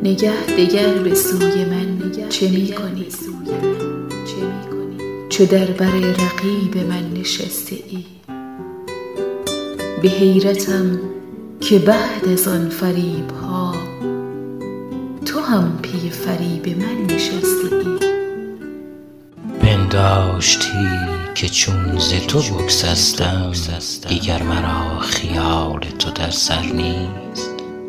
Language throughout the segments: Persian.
نگه دگر به سوی من چه می کنی؟ چو در بر رقیب من نشسته ای. به حیرتم که بعد از آن فریب ها تو هم پی فریب من نشسته ای. پنداشتی که چون ز تو بگسستم دیگر مرا خیال تو در سر نیست.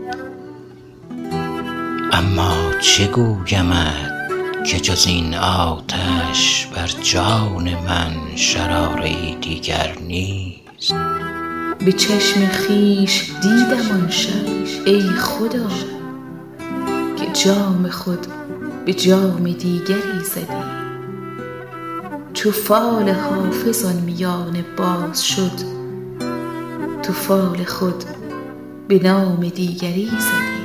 اما چه گویمت که جز این آتش بر جان من شراره دیگر نیست. به چشم خویش دیدم آن شب ای خدا که جام خود به جام دیگری زدی. چو فال حافظ آن میانه باز شد تو فال خود به نام دیگری زدی.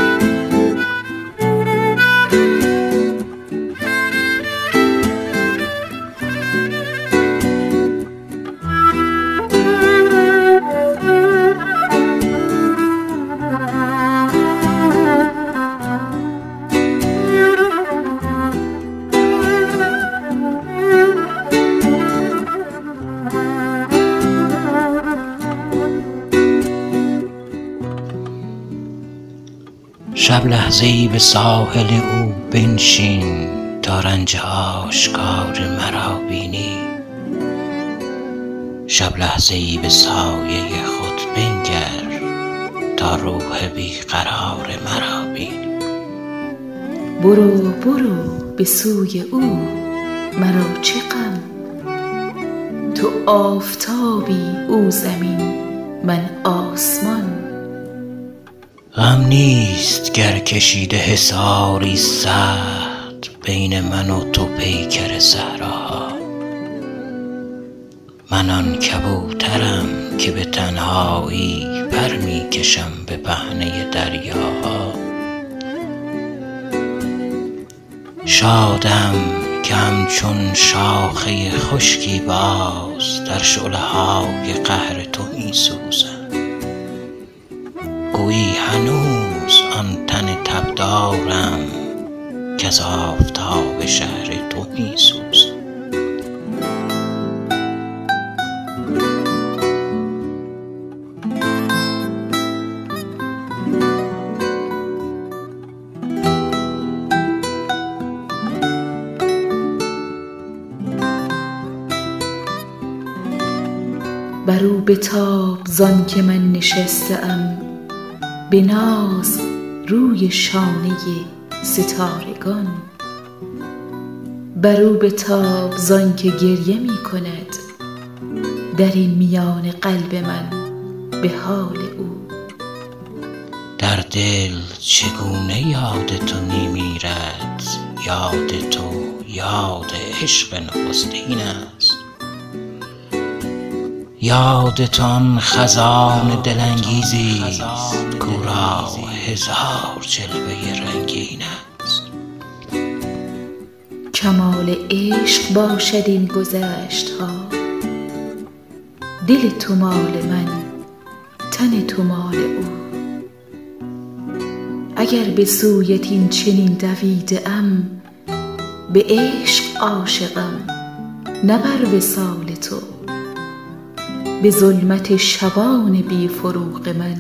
شب لحظه‌ای به ساحل او بنشین تا رنج آشکار مرا بینی. شب لحظه‌ای به سایه خود بنگر تا روح بیقرار مرا بینی. برو برو به سوی او مرا چه غم. تو آفتابی او زمین من آسمان. غم نیست گر کشیده حصاری سخت بین من و تو پیکر صحراها. من آن کبوترم که به تنهایی پر می کشم به پهنه دریاها. شادم که همچون شاخه خشکی باز در شعله‌های قهر تو می سوزم. گویی هنوز آن تن تبدارم که از آفتاب شهر تو می سوزم. برو بتاب زان که من نشسته ام به ناز روی شانه ستارگان. برو بتاب زان که گریه می کند در این میان قلب من به حال او. در دل چگونه یاد تو می میرد. یاد تو یاد عشق نخستین است. یادت آن خزان دلانگیزی کو را هزار جلوه رنگین است. کمال عشق باشد این گذشت ها. دل تو مال من تن تو مال او. اگر به سویت این چنین دویده ام به عشق عاشقم نه بر وصال تو. به ظلمت شبان بی فروغ من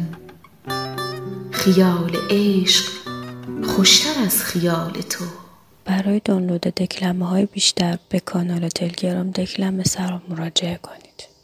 خیال عشق خوشتر از خیال تو. برای دانلود دکلمه‌های بیشتر به کانال تلگرام دکلمه سرا مراجعه کنید.